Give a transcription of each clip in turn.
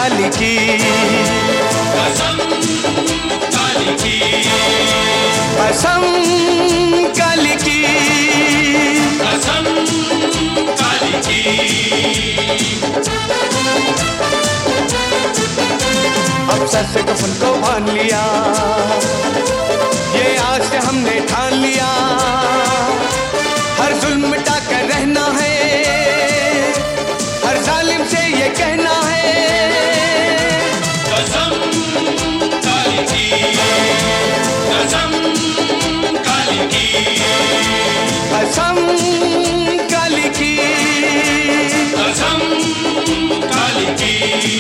काली की, कसम काली की, कसम काली की, कसम काली की। अब सर से कफन को बांध लिया, ये आज से हमने ठान लिया, हर जुल्म मिटा कर रहना है, हर जालिम से ये कहना है। कसम काली की, कसम काली की, कसम काली की, कसम काली की।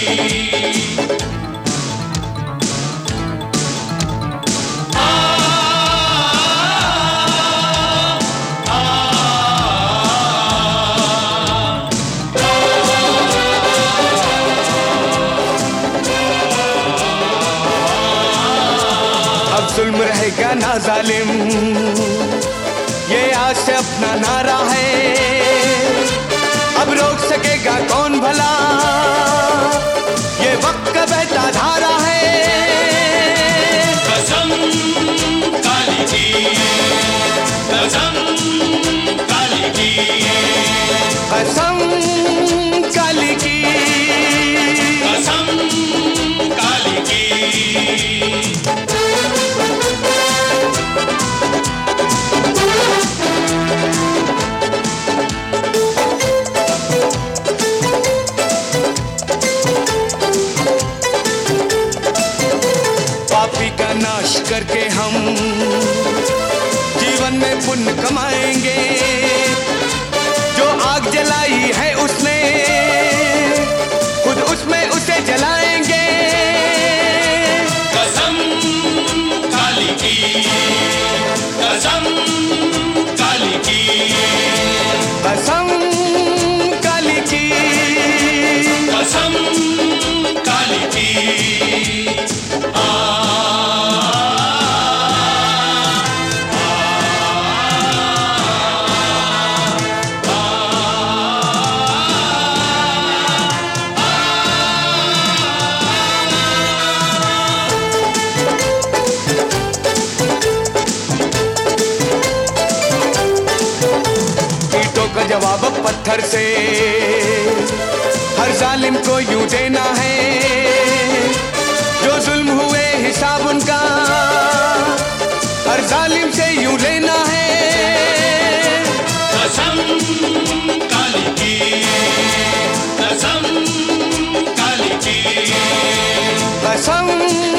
जुल्म रहेगा ना जालिम, ये आज से अपना नारा है, अब रोक सकेगा कौन भला, ये वक्त का बहता धारा है। कसम काली की, कसम काली की, कसम काली की, कसम काली की। पापी का नाश करके हम जीवन में पुण्य कमाएंगे, जो आग जलाई है उसने खुद उसमें उसे जलाएंगे। कसम काली की, कसम काली की, कसम काली की, कसम काली की। ईंटों का जवाब पत्थर से हर जालिम को यूं देना है, जो जुल्म हुए हिसाब उनका हर जालिम से यूं लेना है। कसम काली की, कसम काली की, कसम